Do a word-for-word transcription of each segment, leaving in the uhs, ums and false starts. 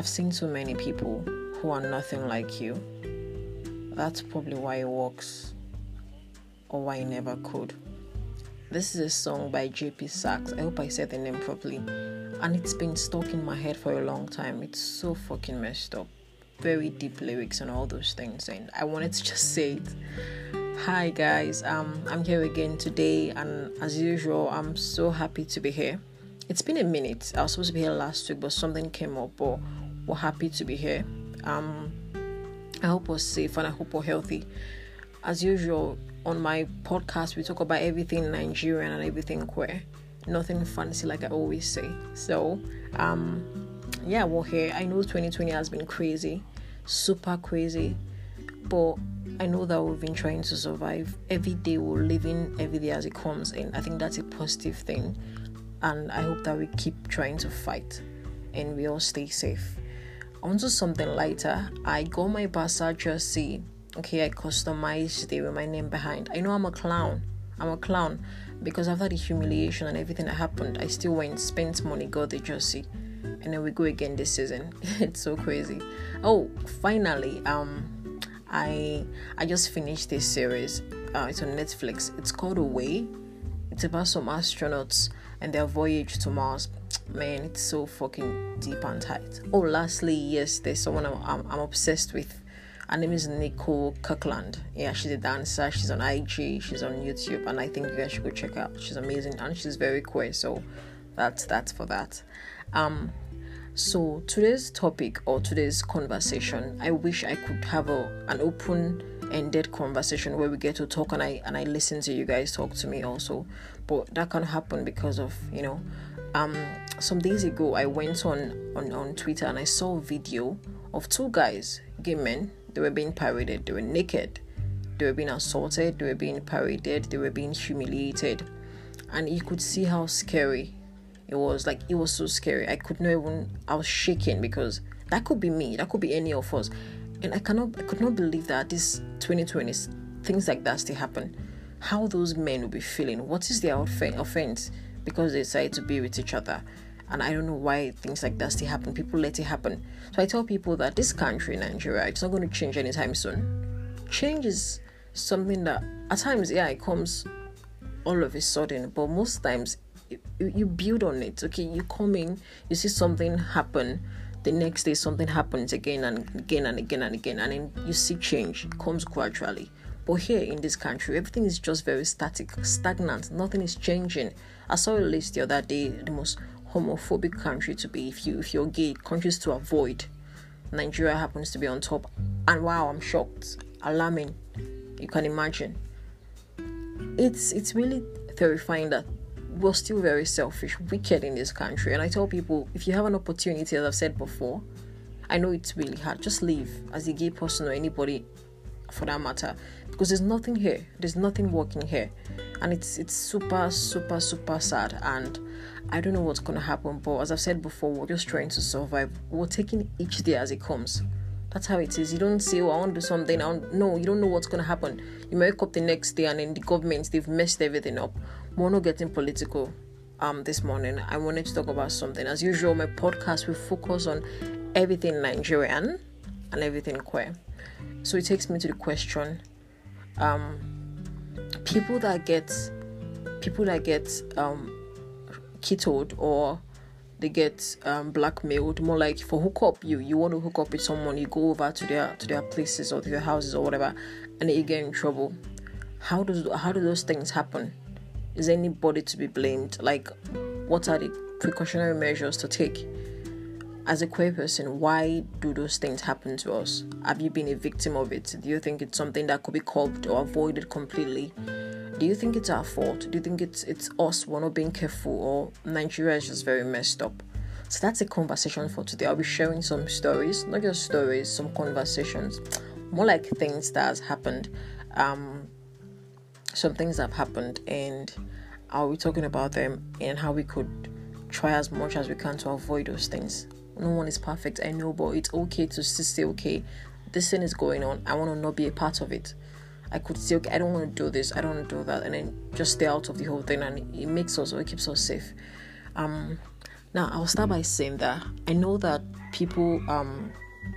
I've seen so many people who are nothing like you. That's probably why it works, or why it never could. This is a song by J P Saxe. I hope I said the name properly. And it's been stuck in my head for a long time. It's so fucking messed up. Very deep lyrics and all those things. And I wanted to just say it. Hi guys, um, I'm here again today. And as usual, I'm so happy to be here. It's been a minute. I was supposed to be here last week, but something came up. But we're happy to be here. Um, I hope we're safe and I hope we're healthy. As usual, on my podcast, we talk about everything Nigerian and everything queer. Nothing fancy, like I always say. So, um, yeah, we're here. I know twenty twenty has been crazy, super crazy, but I know that we've been trying to survive. Every day we're living every day as it comes in. I think that's a positive thing, and I hope that we keep trying to fight and we all stay safe. Onto something lighter. I got my Barca jersey. Okay, I customized it with my name behind. I know I'm a clown. I'm a clown because after the humiliation and everything that happened, I still went, spent money, got the jersey, and then we go again this season. It's so crazy. Oh, finally, um, I I just finished this series. Uh, it's on Netflix. It's called Away. It's about some astronauts and their voyage to Mars. Man, it's so fucking deep and tight. Oh, lastly, yes, there's someone I'm, I'm, I'm obsessed with. Her name is Nicole Kirkland. Yeah, she's a dancer. She's on I G. She's on YouTube, and I think you guys should go check her out. She's amazing, and she's very queer. So that's that's for that. Um, so today's topic or today's conversation, I wish I could have a an open-ended conversation where we get to talk and I and I listen to you guys talk to me also. But that can't happen because of you know. Um, some days ago, I went on, on on Twitter and I saw a video of two guys, gay men. They were being paraded. They were naked. They were being assaulted. They were being paraded. They were being humiliated. And you could see how scary it was. Like, it was so scary. I could not even... I was shaking because that could be me. That could be any of us. And I cannot... I could not believe that this twenty twenty, things like that still happen. How those men will be feeling. What is their offense? Because they decide to be with each other. And I don't know why things like that still happen. People let it happen. So I tell people that this country, Nigeria, it's not going to change anytime soon. Change is something that at times, yeah, it comes all of a sudden. But most times, you, you build on it. Okay, you come in, you see something happen. The next day, something happens again and again and again and again. And then you see change. It comes gradually. But here in this country, everything is just very static, stagnant. Nothing is changing. I saw a list the other day, the most homophobic country to be if you if you're gay, countries to avoid. Nigeria happens to be on top, and wow, I'm shocked, alarming. You can imagine. It's it's really terrifying that we're still very selfish, wicked in this country. And I tell people, if you have an opportunity, as I've said before, I know it's really hard. Just leave as a gay person or anybody for that matter, because there's nothing here. There's nothing working here, and it's it's super super super sad. And I don't know what's gonna happen, but as I've said before, we're just trying to survive. We're taking each day as it comes. That's how it is. You don't say, oh, I want to do something. I want... No, you don't know what's gonna happen. You may wake up the next day and then the government, they've messed everything up. We're not getting political. Um, this morning I wanted to talk about something. As usual, my podcast will focus on everything Nigerian and everything queer. So it takes me to the question: um, people that get people that get um. kidnapped or they get um, blackmailed, more like for hookup, you you want to hook up with someone, you go over to their to their places or to their houses or whatever, and then you get in trouble. How does how do those things happen? Is anybody to be blamed? Like, what are the precautionary measures to take? As a queer person, why do those things happen to us? Have you been a victim of it? Do you think it's something that could be curbed or avoided completely? Do you think it's our fault? Do you think it's it's us, we're not being careful, or Nigeria is just very messed up? So that's a conversation for today. I'll be sharing some stories, not just stories, some conversations, more like things that has happened, um, some things that have happened, and I'll be talking about them and how we could try as much as we can to avoid those things. No one is perfect, I know, but it's okay to say, okay, this thing is going on, I want to not be a part of it. I could say, okay, I don't want to do this, I don't want to do that, and then just stay out of the whole thing, and it makes us, or it keeps us safe. Um, now, I'll start by saying that I know that people, um,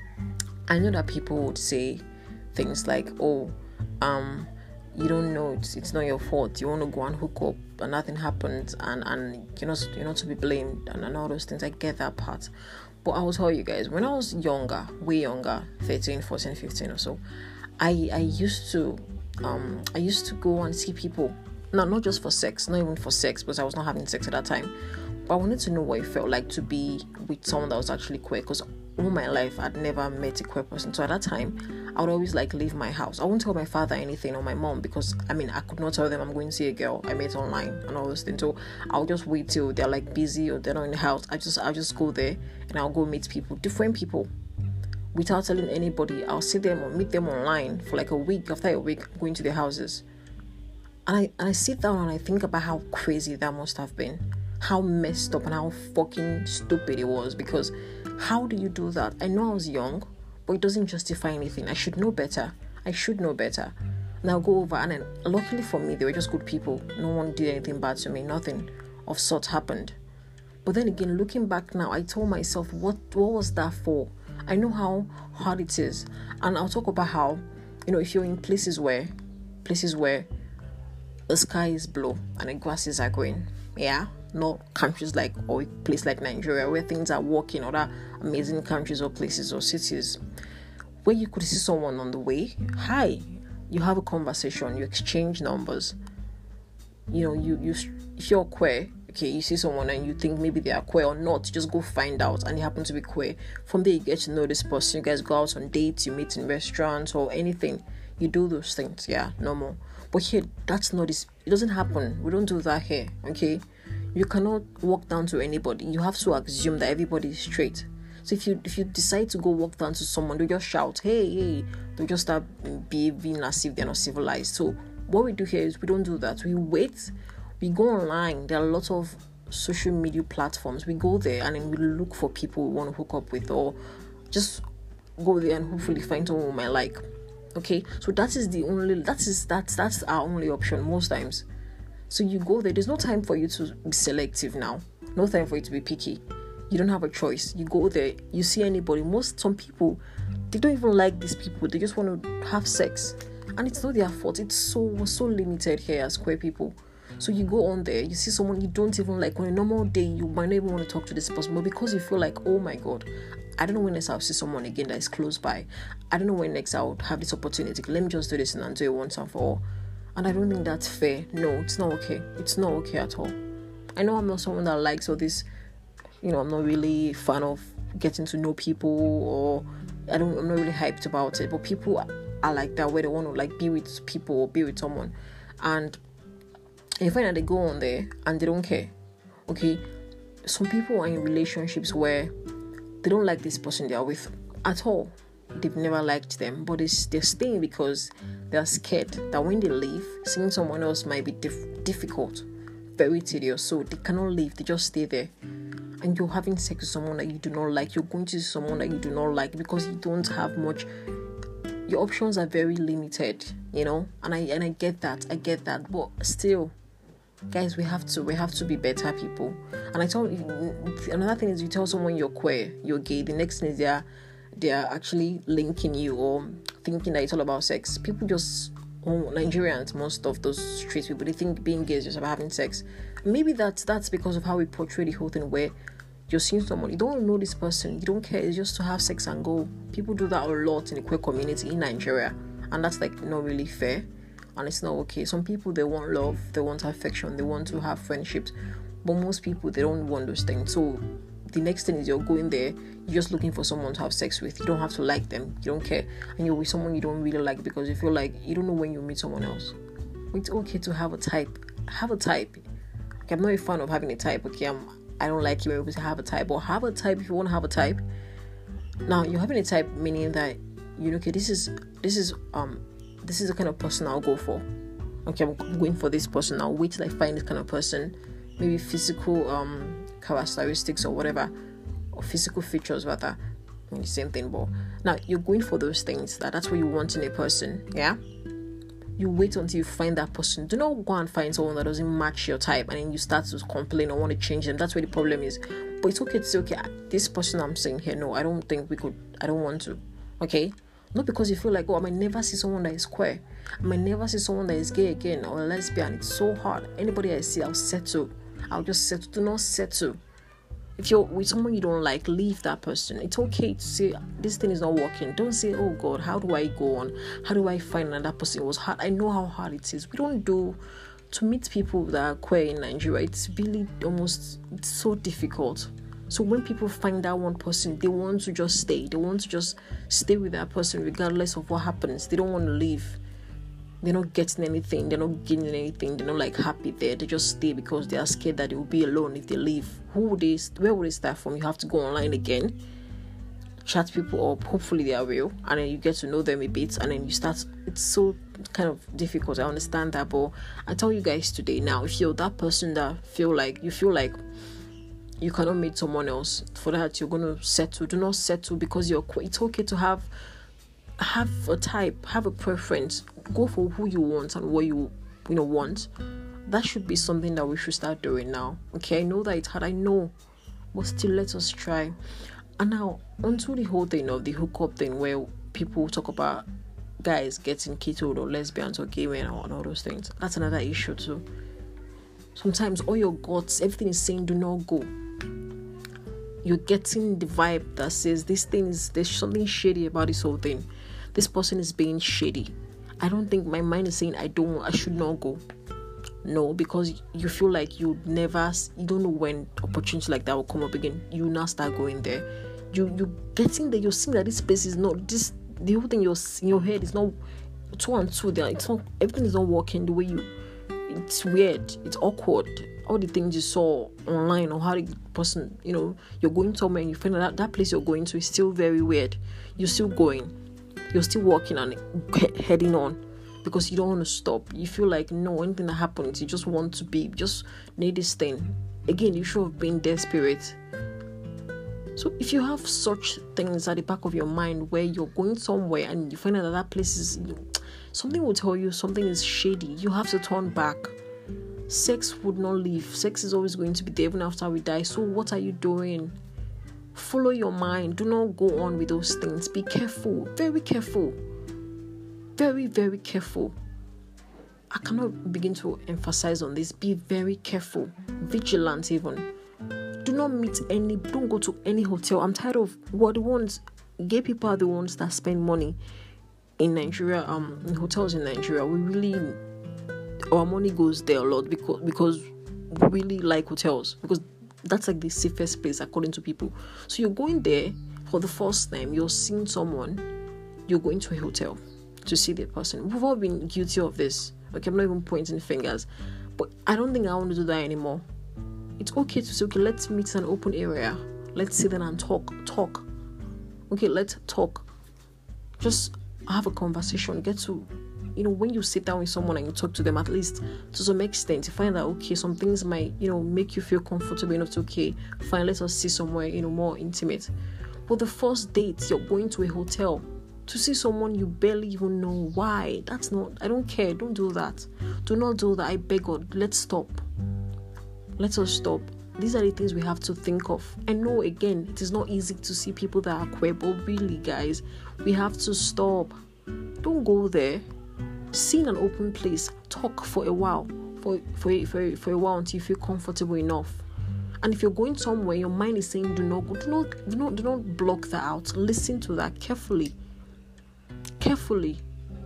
I know that people would say things like, oh, um, you don't know, it's, it's not your fault. You want to go and hook up and nothing happens, and, and you're not, you're not to be blamed, and, and all those things. I get that part. But I will tell you guys, when I was younger, way younger, thirteen, fourteen, fifteen or so, I, I used to, um, I used to go and see people. No, not just for sex, not even for sex, because I was not having sex at that time. But I wanted to know what it felt like to be with someone that was actually queer, because all my life I'd never met a queer person. So at that time, I would always like leave my house. I wouldn't tell my father anything or my mom, because I mean I could not tell them I'm going to see a girl I met online and all those things. So I'll just wait till they're like busy or they're not in the house. I just I'll just go there and I'll go meet people, different people, without telling anybody. I'll see them or meet them online for like a week. After a week, I'm going to their houses. And I, and I sit down and I think about how crazy that must have been. How messed up and how fucking stupid it was. Because how do you do that? I know I was young, but it doesn't justify anything. I should know better. I should know better. And I'll go over, and then luckily for me, they were just good people. No one did anything bad to me. Nothing of sort happened. But then again, looking back now, I told myself, what, what was that for? I know how hard it is. And I'll talk about how, you know, if you're in places where, places where, the sky is blue and the grasses are green. Yeah, not countries like or a place like Nigeria where things are working, or other amazing countries or places or cities where you could see someone on the way. Hi, you have a conversation, you exchange numbers. You know, you you if you're queer, okay, you see someone and you think maybe they are queer or not, you just go find out, and you happen to be queer. From there, you get to know this person. You guys go out on dates, you meet in restaurants or anything. You do those things, yeah, normal. But here, that's not this. It doesn't happen. We don't do that here, okay? You cannot walk down to anybody. You have to assume that everybody is straight. So if you if you decide to go walk down to someone, they just shout, hey, hey. They just start behaving as if they're not civilized. So what we do here is we don't do that. We wait. We go online. There are a lot of social media platforms. We go there and then we look for people we want to hook up with, or just go there and hopefully find someone we might like. Okay, so that is the only that is that's that's our only option most times. So you go there. There's no time for you to be selective now. No time for you to be picky. You don't have a choice. You go there. You see anybody. Most some people, they don't even like these people. They just want to have sex, and it's not their fault. It's so so limited here as queer people. So you go on there. You see someone you don't even like. On a normal day, you might not even want to talk to this person, but because you feel like, oh my god, I don't know when next I'll see someone again that is close by. I don't know when next I'll have this opportunity. Let me just do this and do it once and for all. And I don't think that's fair. No, it's not okay. It's not okay at all. I know I'm not someone that likes all this, you know, I'm not really a fan of getting to know people, or I don't, I'm not really hyped about it. But people are like that, where they want to like be with people or be with someone. And you find that they go on there and they don't care. Okay? Some people are in relationships where they don't like this person they are with at all. They've never liked them, but they're staying because they're scared that when they leave, seeing someone else might be dif- difficult, very tedious. So they cannot leave. They just stay there. And you're having sex with someone that you do not like. You're going to see someone that you do not like because you don't have much. Your options are very limited, you know. And I and I get that. I get that. But still, guys, we have to we have to be better people. And I tell you, another thing is, you tell someone you're queer, you're gay. The next thing is they're they're actually linking you or thinking that it's all about sex. People just, oh, Nigerians, most of those street people, they think being gay is just about having sex. Maybe that's that's because of how we portray the whole thing, where you're seeing someone, you don't know this person, you don't care, it's just to have sex and go. People do that a lot in the queer community in Nigeria, and that's like not really fair. And it's not okay. Some people, they want love, they want affection, they want to have friendships. But most people, they don't want those things. So the next thing is you're going there, you're just looking for someone to have sex with. You don't have to like them. You don't care. And you're with someone you don't really like because you feel like you don't know when you meet someone else. It's okay to have a type. Have a type. Okay, I'm not a fan of having a type. Okay, I'm, I don't like you when people say have a type. But have a type if you want to have a type. Now, you're having a type meaning that, you know, okay, this is, this is, um, this is the kind of person I'll go for. Okay, I'm going for this person. I'll wait till I find this kind of person. Maybe physical um characteristics or whatever, or physical features rather. I mean, the same thing. But now you're going for those things. That that's what you want in a person. Yeah. You wait until you find that person. Do not go and find someone that doesn't match your type and then you start to complain or want to change them. That's where the problem is. But it's okay to say, okay, this person I'm saying here, no, I don't think we could, I don't want to. Okay? Not because you feel like, oh, I might never see someone that is queer. I might never see someone that is gay again or a lesbian. It's so hard. Anybody I see, I'll settle. I'll just settle. Do not settle. If you're with someone you don't like, leave that person. It's okay to say, this thing is not working. Don't say, oh God, how do I go on? How do I find another person? It was hard. I know how hard it is. We don't do, to meet people that are queer in Nigeria, it's really almost, it's so difficult. So when people find that one person, they want to just stay. They want to just stay with that person regardless of what happens. They don't want to leave. They're not getting anything. They're not gaining anything. They're not like happy there. They just stay because they are scared that they will be alone if they leave. Who would they? Where would they start from? You have to go online again, chat people up. Hopefully they are real, and then you get to know them a bit, and then you start. It's so kind of difficult. I understand that, but I tell you guys today now, if you're that person that feel like you feel like you cannot meet someone else, for that you're gonna settle. Do not settle because you're. It's okay to have. Have a type, have a preference, go for who you want and what you you know want. That should be something that we should start doing now. Okay, I know that it's hard, I know, but still let us try. And now onto the whole thing of the hookup thing where people talk about guys getting killed or lesbians or gay men or all those things. That's another issue too. Sometimes all your guts, everything is saying do not go. You're getting the vibe that says this thing is, there's something shady about this whole thing. This person is being shady. I don't think my mind is saying I don't, I should not go. No, because you feel like you never, you don't know when opportunity like that will come up again. You now start going there. You you getting there. You're seeing that this place is not this. The whole thing you're in your head is not two and two. There, it's not, everything is not working the way you. It's weird. It's awkward. All the things you saw online or how the person, you know, you're going somewhere and you find that that place you're going to is still very weird. You're still going. You're still walking and he- heading on because you don't want to stop. You feel like, no, anything that happens, you just want to be, just need this thing. Again, you should have been desperate. So if you have such things at the back of your mind where you're going somewhere and you find out that that place is, you know, something will tell you something is shady, you have to turn back. Sex would not leave. Sex is always going to be there even after we die. So what are you doing? Follow your mind. Do not go on with those things. Be careful. Very careful. Very, very careful. I cannot begin to emphasize on this. Be very careful. Vigilant even. Do not meet any, don't go to any hotel. I'm tired of what the ones, gay people are the ones that spend money in Nigeria, um, in hotels in Nigeria. We really, our money goes there a lot because because we really like hotels, because that's like the safest place according to people. So you're going there for the first time, you're seeing someone, you're going to a hotel to see the person. We've all been guilty of this. Okay, I'm not even pointing fingers, but I don't think I want to do that anymore. It's okay to say, okay, let's meet in an open area. Let's sit down and talk. Talk. Okay, let's talk. Just have a conversation. Get to, you know, when you sit down with someone and you talk to them, at least to some extent, you find that, okay, some things might, you know, make you feel comfortable enough to, okay, fine, let us see somewhere, you know, more intimate. But the first date, you're going to a hotel to see someone you barely even know. Why? That's not, I don't care. Don't do that. Do not do that. I beg God. Let's stop. Let us stop. These are the things we have to think of. I know, again, it is not easy to see people that are queer, but really, guys, we have to stop. Don't go there. See in an open place. Talk for a while. For, for, for, for a while until you feel comfortable enough. And if you're going somewhere, your mind is saying do not go. Do not, do not, do not block that out. Listen to that carefully. Carefully.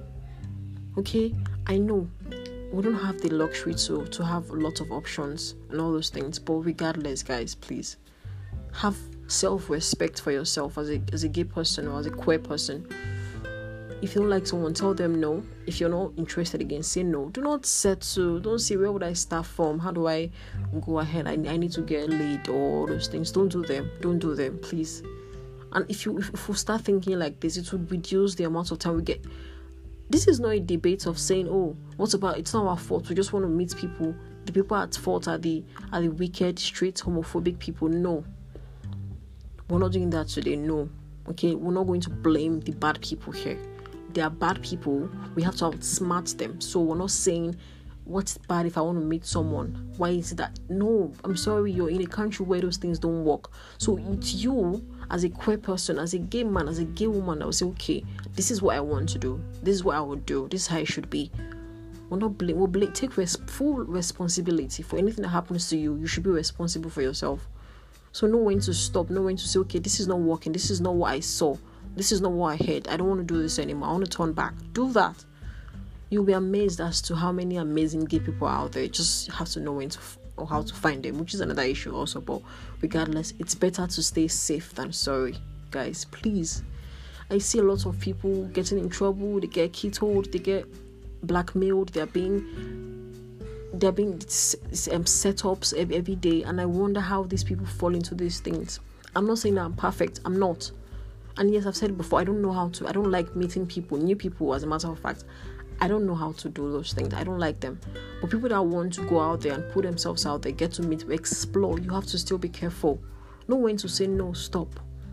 Okay? I know we don't have the luxury to, to have a lot of options and all those things. But regardless, guys, please have self-respect for yourself as a as a gay person or as a queer person. If you don't like someone, tell them no. If you're not interested again, say no. Do not settle. Don't say, where would I start from? How do I go ahead? I, I need to get laid or all those things. Don't do them. Don't do them, please. And if you if, if we start thinking like this, it would reduce the amount of time we get. This is not a debate of saying, oh, what about, it's not our fault. We just want to meet people. The people at fault are the are the wicked, straight, homophobic people. No. We're not doing that today. No. Okay, we're not going to blame the bad people here. they are bad people, we have to outsmart them. So we're not saying what's bad if I want to meet someone. Why is it that? No, I'm sorry, you're in a country where those things don't work. So it's you as a queer person, as a gay man, as a gay woman, that will say, okay, this is what I want to do. This is what I would do. This is how it should be. We'll not blame, we'll blame, take res- full responsibility for anything that happens to you. You should be responsible for yourself. So know when to stop, know when to say, okay, this is not working. This is not what I saw. This is not what I heard. I don't want to do this anymore. I want to turn back. Do that. You'll be amazed as to how many amazing gay people are out there. You just have to know when to or how to find them, which is another issue also. But regardless, it's better to stay safe than sorry, guys. Please. I see a lot of people getting in trouble. They get keytoed. They get blackmailed. They're being they're being um, set ups every, every day, and I wonder how these people fall into these things. I'm not saying that I'm perfect. I'm not. And yes, I've said it before. I don't know how to. I don't like meeting people, new people. As a matter of fact, I don't know how to do those things. I don't like them. But people that want to go out there and put themselves out there, get to meet, explore, you have to still be careful. Know when to say no, stop.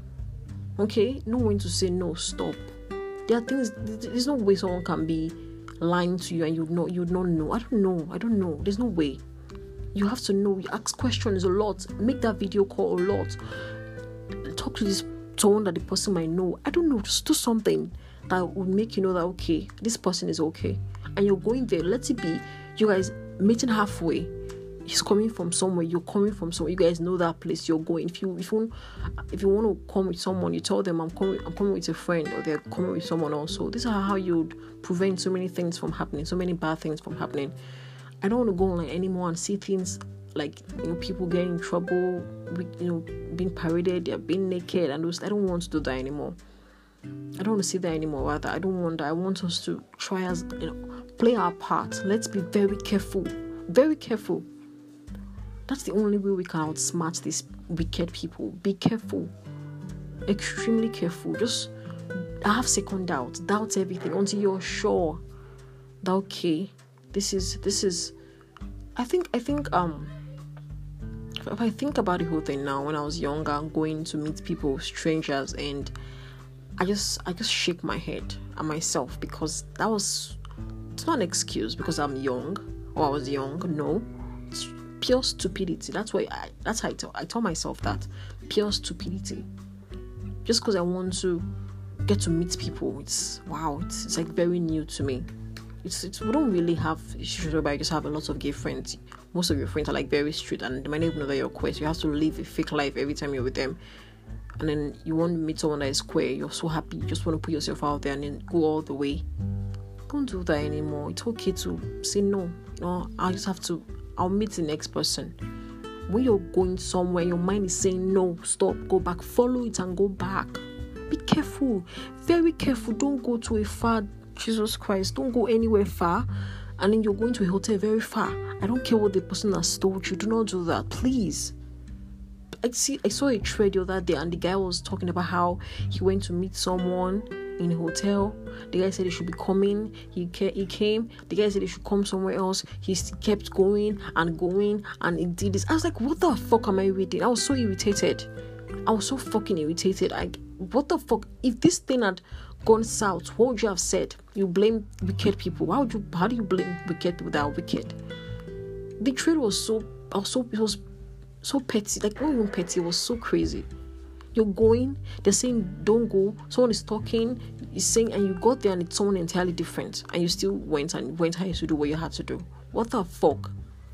Okay? Know when to say no, stop. There are things, there's no way someone can be lying to you and you know you don't know. I don't know. I don't know. There's no way. You have to know. You ask questions a lot. Make that video call a lot. Talk to this someone that the person might know. I don't know. Just do something that would make you know that, okay, this person is okay. And you're going there. Let it be you guys meeting halfway. He's coming from somewhere. You're coming from somewhere. You guys know that place you're going. If you if you if you want to come with someone, you tell them I'm coming. I'm coming with a friend, or they're coming with someone else. So this is how you would prevent so many things from happening. So many bad things from happening. I don't want to go online anymore and see things like, you know, people getting in trouble, you know, being paraded, they're being naked, and those. I don't want to do that anymore. I don't want to see that anymore. Rather, I don't want that. I want us to try as, you know, play our part. Let's be very careful, very careful. That's the only way we can outsmart these wicked people. Be careful, extremely careful. Just have second doubt, doubt everything until you're sure that, okay, this is this is. I think I think um. If I think about the whole thing now, when I was younger, going to meet people, strangers, and I just I just shake my head at myself, because that was, it's not an excuse because I'm young or I was young. No, it's pure stupidity. That's why I that's how I tell I tell myself that, pure stupidity. Just because I want to get to meet people, it's wow, it's, it's like very new to me. It's, it's we don't really have issues whereby you just have a lot of gay friends. Most of your friends are like very strict, and they might not even know that you're queer. So you have to live a fake life every time you're with them. And then you want to meet someone that is queer. You're so happy. You just want to put yourself out there and then go all the way. Don't do that anymore. It's okay to say no. No, I just have to. I'll meet the next person. When you're going somewhere, your mind is saying no, stop, go back. Follow it and go back. Be careful. Very careful. Don't go to a far. Jesus Christ. Don't go anywhere far. And then you're going to a hotel very far. I don't care what the person has told you. Do not do that, please. I see. I saw a thread the other day, and the guy was talking about how he went to meet someone in a hotel. The guy said he should be coming. He ca- he came. The guy said he should come somewhere else. He kept going and going, and he did this. I was like, what the fuck am I reading? I was so irritated. I was so fucking irritated. Like, what the fuck? If this thing had gone south, what would you have said? You blame wicked people. Why would you? How do you blame wicked people that are wicked? The trade was so, also it was so petty. Like, not even petty. It was so crazy. You're going. They're saying don't go. Someone is talking. Is saying, and you got there and it's someone entirely different, and you still went and went how you should do what you had to do. What the fuck?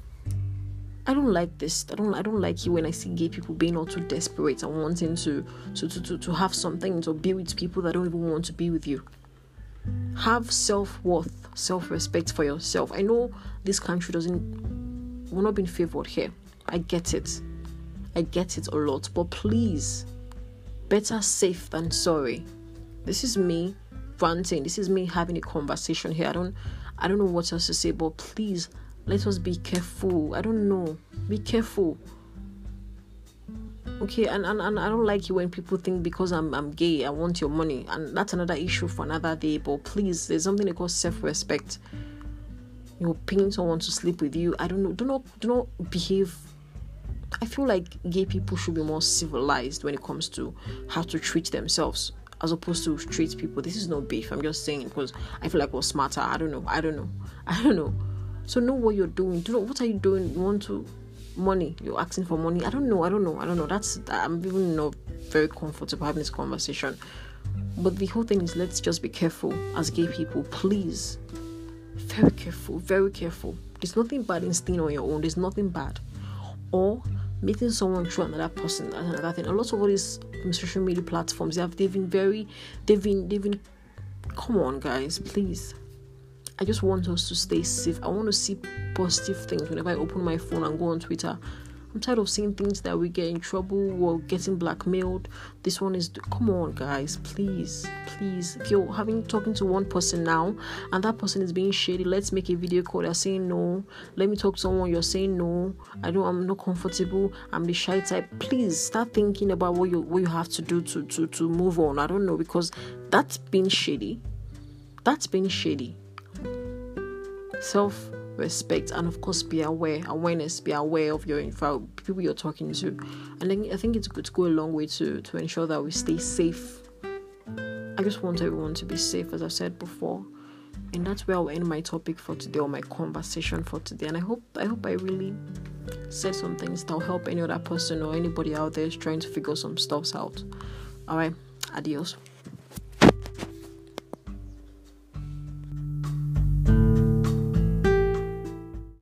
I don't like this. I don't. I don't like it when I see gay people being all too desperate and wanting to to, to, to, to have something, to be with people that don't even want to be with you. Have self-worth, self-respect for yourself. I know this country doesn't. We're not being favored here. I get it. I get it a lot. But please, better safe than sorry. This is me ranting. This is me having a conversation here. I don't. I don't know what else to say. But please, let us be careful. I don't know. Be careful. Okay, and, and, and I don't like it when people think because I'm I'm gay, I want your money. And that's another issue for another day. But please, there's something called self-respect. You're paying someone to sleep with you. I don't know. Do not do not behave. I feel like gay people should be more civilized when it comes to how to treat themselves as opposed to straight people. This is not beef. I'm just saying because I feel like we're smarter. I don't know. I don't know. I don't know. So know what you're doing. Do you know what are you doing? You want to money? You're asking for money. I don't know. I don't know. I don't know. That's I'm even not very comfortable having this conversation. But the whole thing is, let's just be careful as gay people, please. Very careful. Very careful. There's nothing bad in staying on your own. There's nothing bad. Or meeting someone through another person, that's another thing. A lot of all these social media platforms, they have they've been very, they've been, they've been. Come on, guys, please. I just want us to stay safe. I want to see positive things whenever I open my phone and go on Twitter. I'm tired of seeing things that we get in trouble or getting blackmailed. This one is, come on, guys, please, please. If you're having talking to one person now and that person is being shady, let's make a video call. They're saying no. Let me talk to someone. You're saying no. I don't. I'm not comfortable. I'm the shy type. Please start thinking about what you what you have to do to to to move on. I don't know, because that's been shady. That's been shady. Self. Respect, and of course be aware awareness be aware of your people you're talking to. And then I think it's good to go a long way to to ensure that we stay safe. I just want everyone to be safe, as I've said before, and that's where I'll end my topic for today, or my conversation for today. And I hope I hope I really said some things that'll help any other person or anybody out there is trying to figure some stuff out. All right, adios.